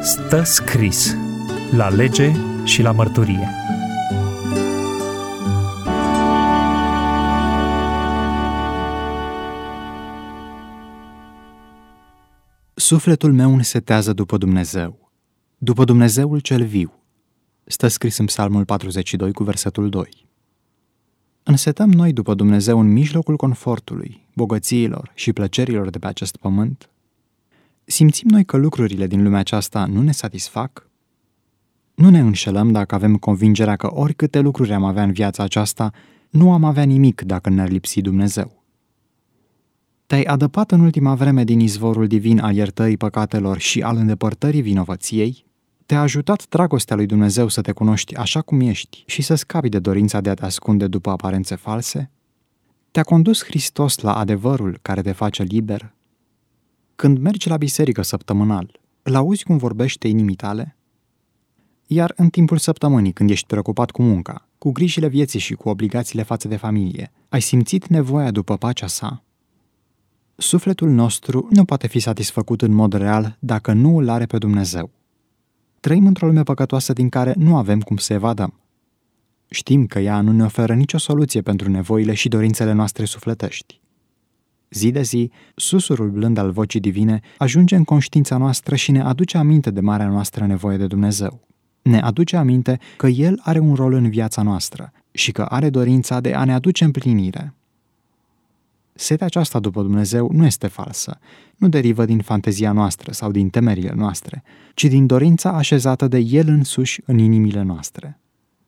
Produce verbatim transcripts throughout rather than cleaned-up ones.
Stă scris la lege și la mărturie. Sufletul meu însetează după Dumnezeu, după Dumnezeul cel viu. Stă scris în Psalmul patruzeci și doi cu versetul doi. Însetăm noi după Dumnezeu în mijlocul confortului, bogățiilor și plăcerilor de pe acest pământ? Simțim noi că lucrurile din lumea aceasta nu ne satisfac? Nu ne înșelăm dacă avem convingerea că oricâte lucruri am avea în viața aceasta, nu am avea nimic dacă ne-ar lipsi Dumnezeu. Te-ai adăpat în ultima vreme din izvorul divin al iertării păcatelor și al îndepărtării vinovăției? Te-a ajutat dragostea lui Dumnezeu să te cunoști așa cum ești și să scapi de dorința de a te ascunde după aparențe false? Te-a condus Hristos la adevărul care te face liber? Când mergi la biserică săptămânal, îl auzi cum vorbește inimii tale? Iar în timpul săptămânii, când ești preocupat cu munca, cu grijile vieții și cu obligațiile față de familie, ai simțit nevoia după pacea sa? Sufletul nostru nu poate fi satisfăcut în mod real dacă nu îl are pe Dumnezeu. Trăim într-o lume păcătoasă din care nu avem cum să evadăm. Știm că ea nu ne oferă nicio soluție pentru nevoile și dorințele noastre sufletești. Zi de zi, susurul blând al vocii divine ajunge în conștiința noastră și ne aduce aminte de marea noastră nevoie de Dumnezeu. Ne aduce aminte că El are un rol în viața noastră și că are dorința de a ne aduce împlinire. Setea aceasta după Dumnezeu nu este falsă, nu derivă din fantezia noastră sau din temerile noastre, ci din dorința așezată de El însuși în inimile noastre.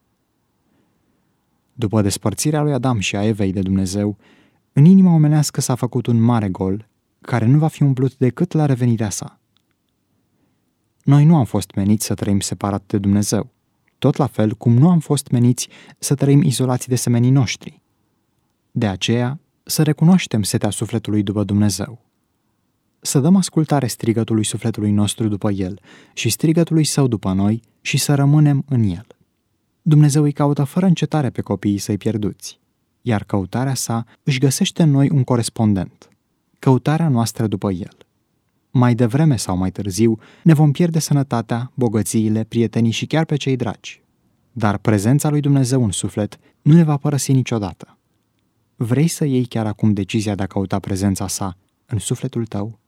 După despărțirea lui Adam și a Evei de Dumnezeu, în inima omenească s-a făcut un mare gol, care nu va fi umplut decât la revenirea sa. Noi nu am fost meniți să trăim separat de Dumnezeu, tot la fel cum nu am fost meniți să trăim izolați de semenii noștri. De aceea, să recunoaștem setea sufletului după Dumnezeu. Să dăm ascultare strigătului sufletului nostru după El și strigătului său după noi și să rămânem în El. Dumnezeu îi caută fără încetare pe copiii săi pierduți, iar căutarea sa își găsește în noi un corespondent, căutarea noastră după El. Mai devreme sau mai târziu ne vom pierde sănătatea, bogățiile, prietenii și chiar pe cei dragi. Dar prezența lui Dumnezeu în suflet nu ne va părăsi niciodată. Vrei să iei chiar acum decizia de a căuta prezența sa în sufletul tău?